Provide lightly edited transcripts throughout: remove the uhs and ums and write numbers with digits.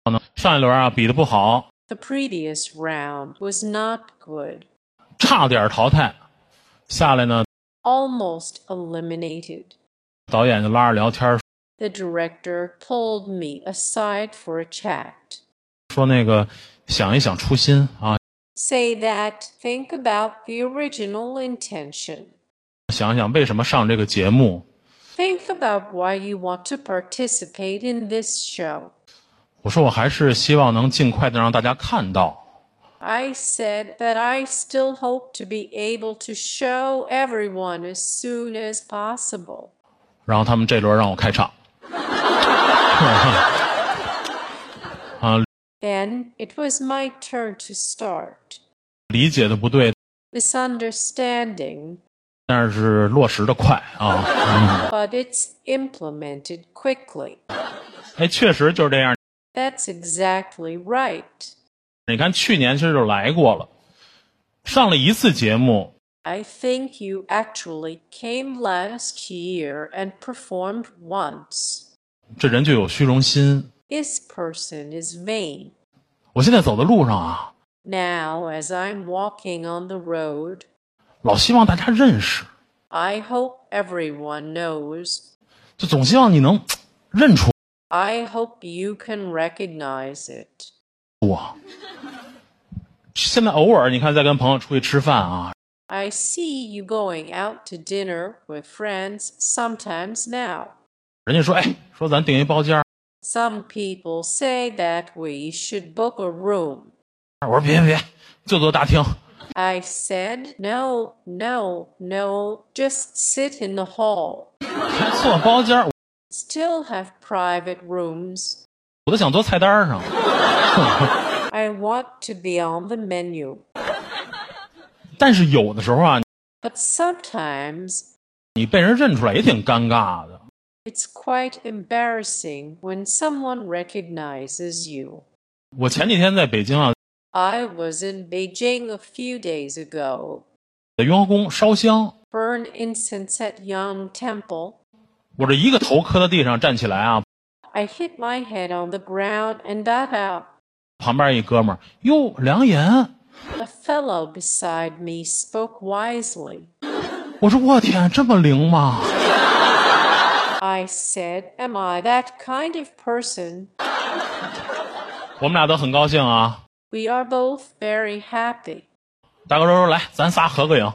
上一轮啊比得不好， The previous round was not good. 差点淘汰，下来呢， Almost eliminated. 导演就拉着聊天 The director pulled me aside for a chat. 说那个想一想初心啊， Say that, think about the original intention. 想想为什么上这个节目。 Think about why you want to participate in this show. 我说我还是希望能尽快的让大家看到。 I said that I still hope to be able to show everyone as soon as possible. 然后他们这轮让我开场。 Then it was my turn to start. 理解的不对， Misunderstanding, 但是落实的快啊。 but it's implemented quickly. 哎，确实就是这样。 That's exactly right. 你看去年其实就来过了，上了一次节目， I think you actually came last year and performed once. 这人就有虚荣心。 This person is vain. 我现在走的路上啊， Now, as I'm walking on the road, 老希望大家认识， I hope everyone knows. 就总希望你能认出 I hope you can recognize it. 我。现在偶尔你看在跟朋友出去吃饭啊， I see you going out to dinner with friends sometimes now. 人家说哎，说咱订一包间。 Some people say that we should book a room. 我说别，就坐大厅。 I said, no, just sit in the hall. 还坐包间， Still have private rooms. 我都想坐菜单上。 I want to be on the menu. 但是有的时候啊， But sometimes 你被人认出来也挺尴尬的。 it's quite embarrassing when someone recognizes you. 我前几天在北京啊， I was in Beijing a few days ago. 在雍和宫烧香， Burn incense at Yang Temple. 我这一个头磕在地上站起来啊， I hit my head on the ground and got up. 旁边一哥们儿，哟，良言。 A fellow beside me spoke wisely. 我说我天，这么灵吗？ I said, am I that kind of person? 我们俩都很高兴啊。 We are both very happy. 大哥说来，咱仨合个影。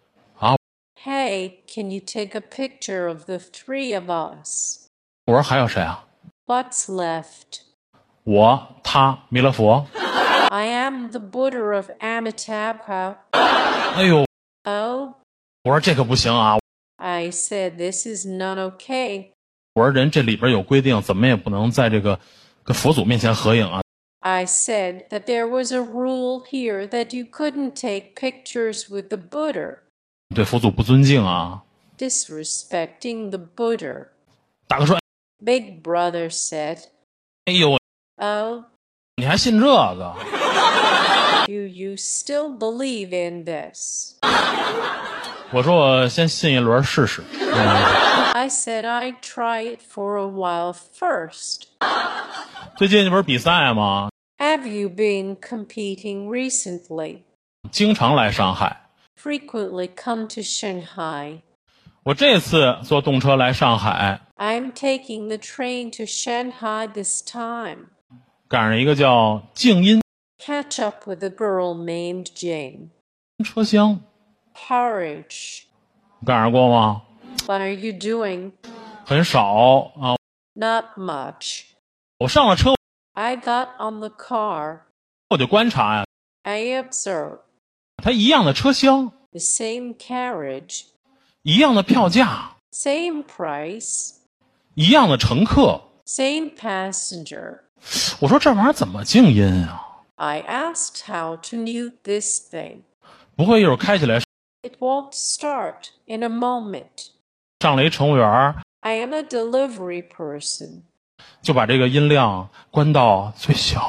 Hey, can you take a picture of the three of us? 我说还有谁啊？ What's left? 我、他、弥勒佛。 I am the Buddha of Amitabha. 哎呦， Oh, 我说这可不行啊！ I said, this is not okay. 我说人这里边有规定，怎么也不能在这个跟佛祖面前合影啊。 I said that there was a rule here that you couldn't take pictures with the Buddha, 对佛祖不尊敬啊。 disrespecting the Buddha. 大哥说， Big brother said, 哎呦， oh, 你还信这个？ do you still believe in this? 我说我先信一轮试试。 I said I'd try it for a while first. 最近这不是比赛吗？ Have you been competing recently? 经常来上海。 Frequently come to Shanghai. 我这次坐动车来上海， I'm taking the train to Shanghai this time. 赶上一个叫静音 Catch up with a girl named Jane. 车厢， Porridge. 赶上过吗？ What are you doing? 很少啊。 Not much. 我上了车， I got on the car. 我就观察呀， I observed 它一样的车厢， the same carriage, 一样的票价， same price, 一样的乘客。 same passenger. 我说这玩意儿怎么静音啊？ I asked how to mute this thing. 不会一会儿开起来 It won't start in a moment. 上了一乘务员， I am a delivery person. 就把这个音量关到最小。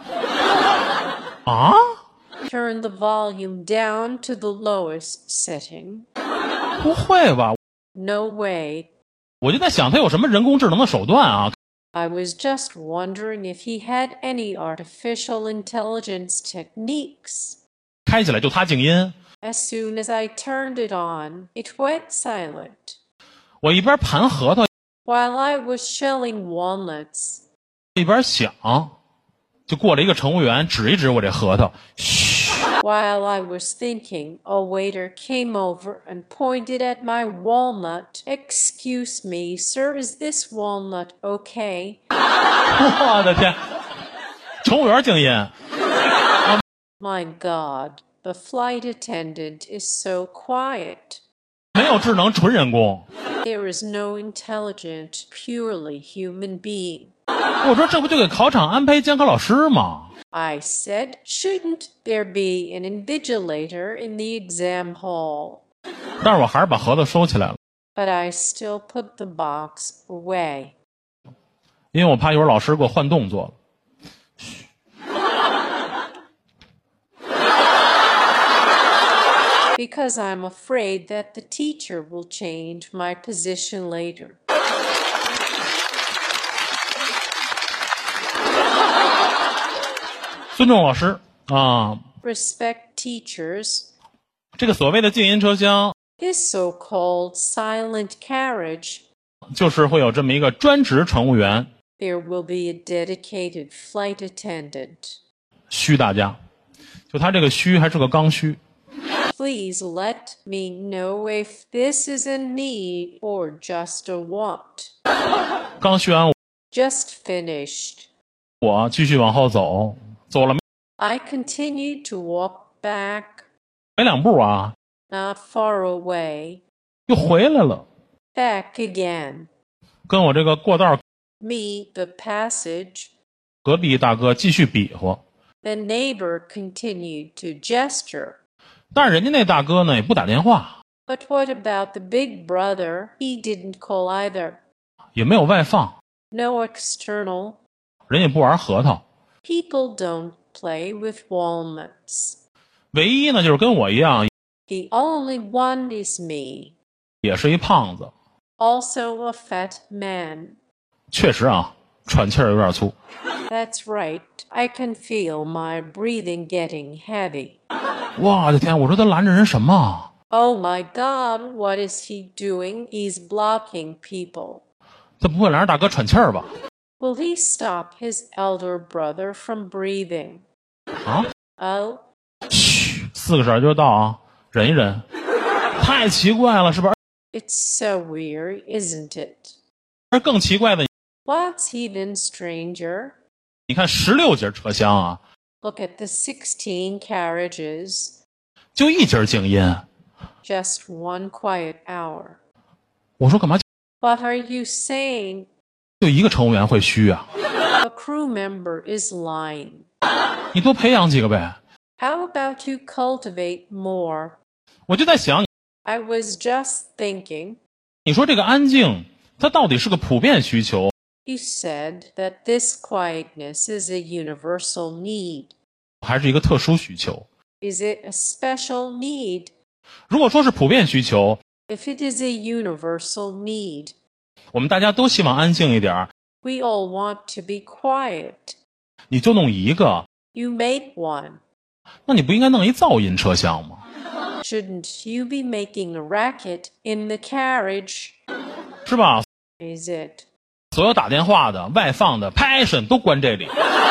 啊？ Turn the volume down to the lowest setting. 不会吧？ No way. 我就在想，它有什么人工智能的手段啊？ I was just wondering if he had any artificial intelligence techniques. 开起来就他静音。 As soon as I turned it on, it went silent. 我一边盘核桃 While I was shelling walnuts, 一边想，就过来一个乘务员指一指我这核桃，嘘， while I was thinking, a waiter came over and pointed at my walnut. Excuse me, sir, is this walnut okay? 我的天，乘务员静音。 My God, the flight attendant is so quiet. 没有智能，纯人工。 There is no intelligent, purely human being. 我说这不就给考场安排监考老师吗？ I said, shouldn't there be an invigilator in the exam hall? 但是我还是把核桃收起来了， But I still put the box away. 因为我怕一会儿老师给我换动作了。 Because I'm afraid that the teacher will change my position later. 尊重老师啊！ Respect teachers. 这个所谓的静音车厢， This so-called silent carriage, 就是会有这么一个专职乘务员， there will be a dedicated flight attendant. 嘘大家，就他这个嘘还是个刚需。 Please let me know if this is a need or just a want. 刚嘘完， Just finished. 我继续往后走，走了 I continued to walk back, 没两步啊， not far away. 又回来了， Back again. 跟我这个过道 Meet the passage. 隔壁大哥继续比划。 The neighbor continued to gesture. 但是人家那大哥呢也不打电话， But what about the big brother? He didn't call either. 也没有外放， No external. 人也不玩核桃。 People don't play with walnuts. 唯一呢就是跟我一样， The only one is me. 也是一胖子。 Also a fat man. 确实啊，喘气儿有点粗。 That's right. I can feel my breathing getting heavy. 我的天，我说他拦着人什么？ Oh my God, what is he doing? He's blocking people. 他不会拦着大哥喘气儿吧？ Will he stop his elder brother from breathing? 啊， Oh, 嘘，4个色就到啊，忍一忍。太奇怪了，是不是？ it's so weird, isn't it? 而更奇怪的， What's even stranger? 你看16节车厢啊， Look at the 16 carriages. 就一节静音。 Just one quiet hour. 我说干嘛 What are you saying? 就一个乘务员会嘘啊？ A crew member is lying. 你多培养几个呗。 How about you cultivate more? 我就在想， I was just thinking. 你说这个安静，它到底是个普遍需求， You said that this quietness is a universal need. 还是一个特殊需求？ Is it a special need? 如果说是普遍需求， If it is a universal need, 我们大家都希望安静一点儿， we all want to be quiet. 你就弄一个， You made one. 那你不应该弄一噪音车厢吗？ Shouldn't you be making a racket in the carriage? 是吧？ Is it? 所有打电话的、外放的、passion 都关这里。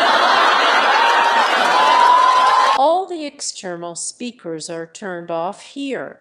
All the external speakers are turned off here.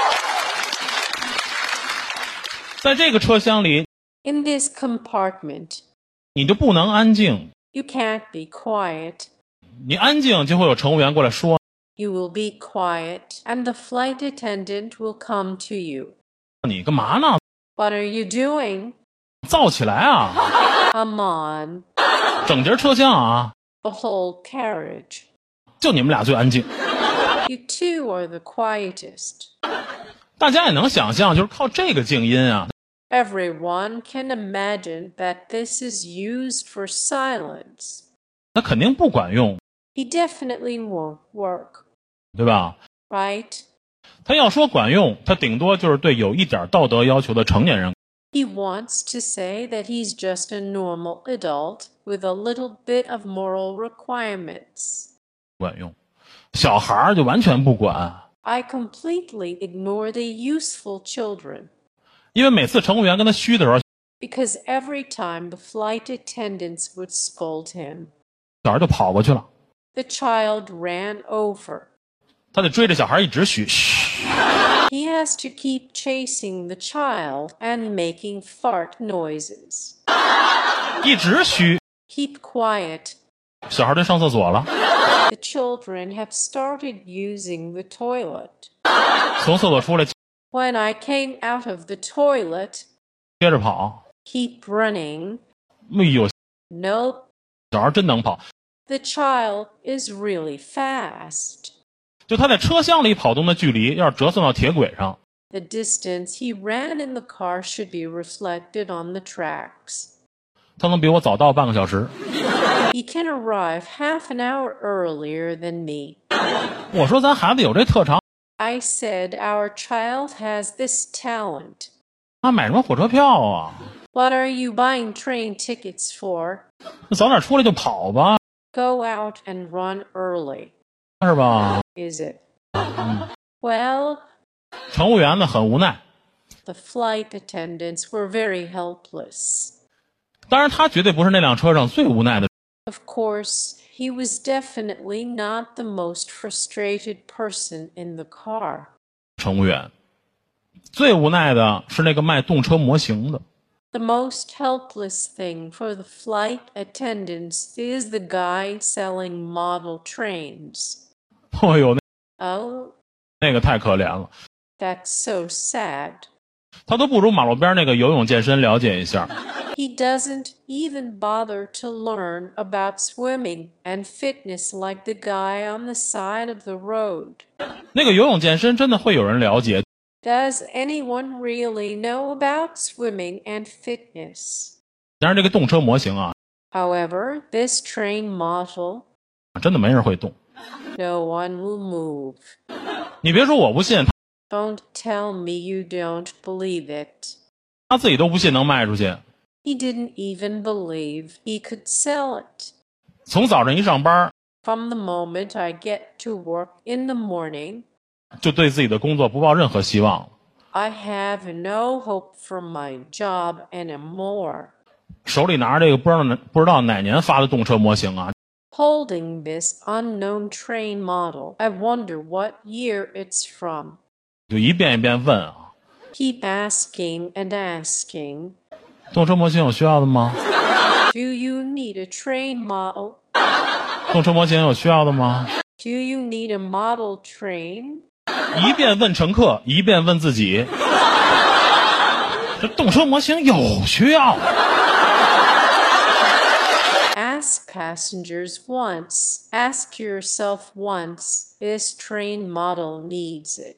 在这个车厢里， In this compartment, 你就不能安静， you can't be quiet. 你安静就会有乘务员过来说 You will be quiet, and the flight attendant will come to you. 你干嘛呢？ What are you doing? 燥起来啊！ Come on. 整节车厢啊， The whole carriage. 就你们俩最安静。 You two are the quietest. 大家也能想象，就是靠这个静音啊， Everyone can imagine that this is used for silence. 那肯定不管用， He definitely won't work, 对吧？ right? 他要说管用，他顶多就是对有一点道德要求的成年人 He wants to say that he's just a normal adult with a little bit of moral requirements. 管用。小孩儿就完全不管， I completely ignore the useful children 因为每次乘务员跟他嘘的时候， because every time the flight attendants would scold him, 小孩就跑过去了， the child ran over. 他得追着小孩一直嘘，嘘， He has to keep chasing the child and making fart noises. 一直嘘。 Keep quiet. 小孩就上厕所了， The children have started using the toilet. 从厕所出来 When I came out of the toilet, 接着跑。 keep running. 哎呦， Nope. 小孩真能跑， The child is really fast. 就他在车厢里跑动的距离，要是折算到铁轨上， The distance he ran in the car should be reflected on the tracks. 他能比我早到半个小时。 He can arrive half an hour earlier than me. 我说咱孩子有这特长， I said our child has this talent. 他买什么火车票啊？ What are you buying train tickets for? 早点出来就跑吧， Go out and run early. 是吧？ Is it? Well, 乘务员呢很无奈， the flight attendants were very helpless. 当然他绝对不是那辆车上最无奈的 Of course, he was definitely not the most frustrated person in the car. 乘务员，最无奈的是那个卖动车模型的。 The most helpless thing for the flight attendants is the guy selling model trains. 哎呦， Oh, 那个太可怜了， that's so sad. 他都不如马路边那个游泳健身了解一下。 He doesn't even bother to learn about swimming and fitness like the guy on the side of the road. 那个游泳健身真的会有人了解， Does anyone really know about swimming and fitness? 但是这个动车模型啊， However, this train model, 真的没人会动。 no one will move. 你别说我不信， Don't tell me you don't believe it. 他自己都不信能卖出去。 He didn't even believe he could sell it. 从早上一上班， From the moment I get to work in the morning, 就对自己的工作不抱任何希望， I have no hope for my job anymore. 手里拿着这个不知道哪年发的动车模型啊， Holding this unknown train model, I wonder what year it's from. 就一遍一遍问啊， Keep asking and asking. 动车模型有需要的吗？ Do you need a train model? 动车模型有需要的吗？ Do you need a model train? 一遍问乘客，一遍问自己，这动车模型有需要。 Ask passengers once. Ask yourself once. This train model needs it.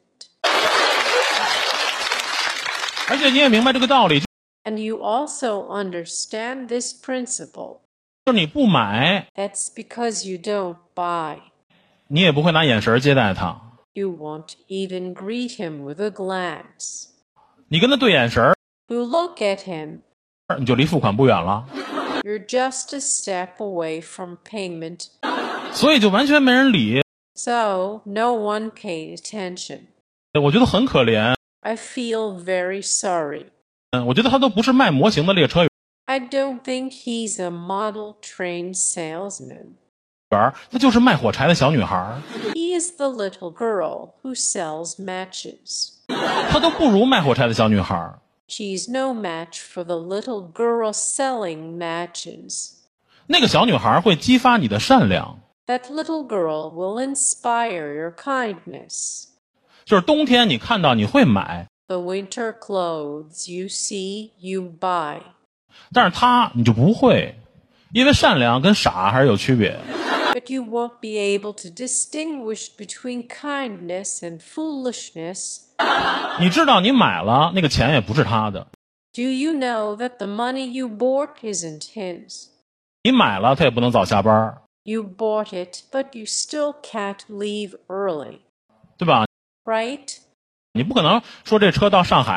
而且你也明白这个道理， And you also understand this principle. 就是你不买， That's because you don't buy. 你也不会拿眼神接待他， You won't even greet him with a glance. 你跟他对眼神， You look at him. 你就离付款不远了， You're just a step away from payment. 所以就完全没人理。 So no one paid attention. 我觉得很可怜， I feel very sorry. 我觉得他都不是卖模型的列车 I don't think he's a model train salesman. 员，他就是卖火柴的小女孩， He is the little girl who sells matches. 他都不如卖火柴的小女孩。 She's no match for the little girl selling matches. 那个小女孩会激发你的善良， That little girl will inspire your kindness. 就是冬天你看到你会买， The winter clothes you see, you buy. 但是她你就不会，因为善良跟傻还是有区别。 But you won't be able to distinguish between kindness and foolishness. 你知道你买了那个钱也不是他的， Do you know that the money you bought isn't his? 你买了他也不能早下班， You bought it, but you still can't leave early, 对吧？ right? 你不可能说这车到上海，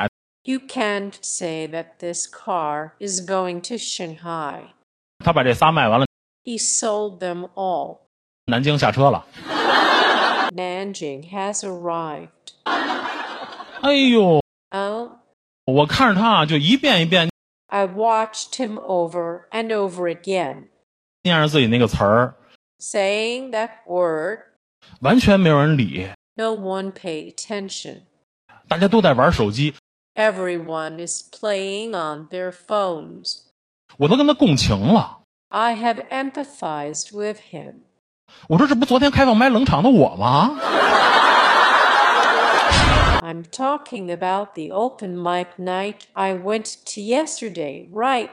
You can't say that this car is going to Shanghai. 他把这仨卖完了， He sold them all. 南京下车了。 Nanjing has arrived. 哎呦， Oh, 我看着他啊，就一遍一遍 I watched him over and over again, 念着自己那个词儿， saying that word. 完全没有人理， No one paid attention. 大家都在玩手机， Everyone is playing on their phones. 我都跟他共情了。 I have empathized with him. 我说这不昨天开放麦冷场的我吗？ I'm talking about the open mic night I went to yesterday, right?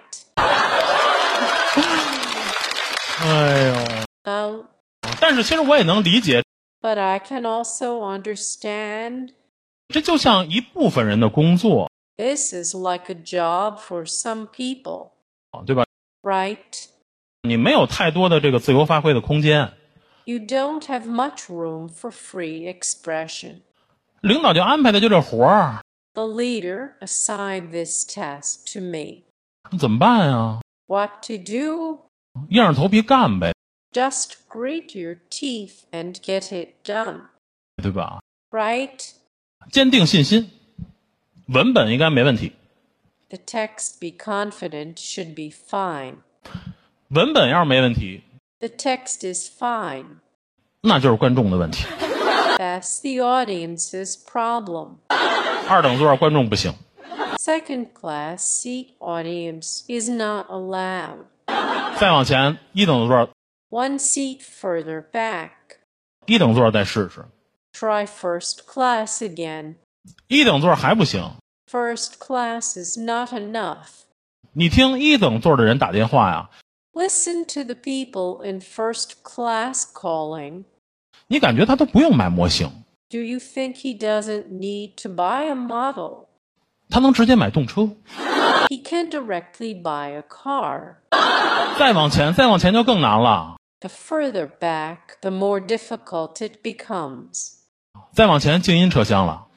哎呦， Oh, 但是其实我也能理解， but I can also understand 这就像一部分人的工作， this is like a job for some people, 对吧？ right? 你没有太多的这个自由发挥的空间， You don't have much room for free expression. 领导就安排的就这活儿， The leader assigned this task to me. 怎么办呀？ What to do? 硬着头皮干呗， Just grit your teeth and get it done, 对吧？ right? 坚定信心，文本应该没问题， The text be confident should be fine. 文本要是没问题， The text is fine. 那就是观众的问题。 That's the audience's problem. 二等座观众不行， Second class seat audience is not allowed. 再往前一等座， One seat further back. 一等座再试试， Try first class again. 一等座还不行， First class is not enough. 你听一等座的人打电话呀， Listen to the people in first class calling. 你感觉他都不用买模型， Do you think he doesn't need to buy a model? 他能直接买动车。 He can directly buy a car. 再往前就更难了， The further back, the more difficult it becomes. 再往前静音车厢了。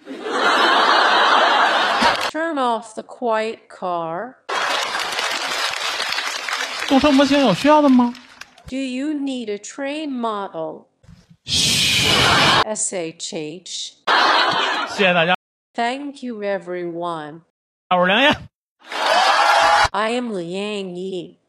Turn off the quiet car. 动车模型有需要的吗？ Do you need a train model? 嘘， SHH. 谢谢大家， Thank you, everyone. 我是梁燕。 I am Liang Yi.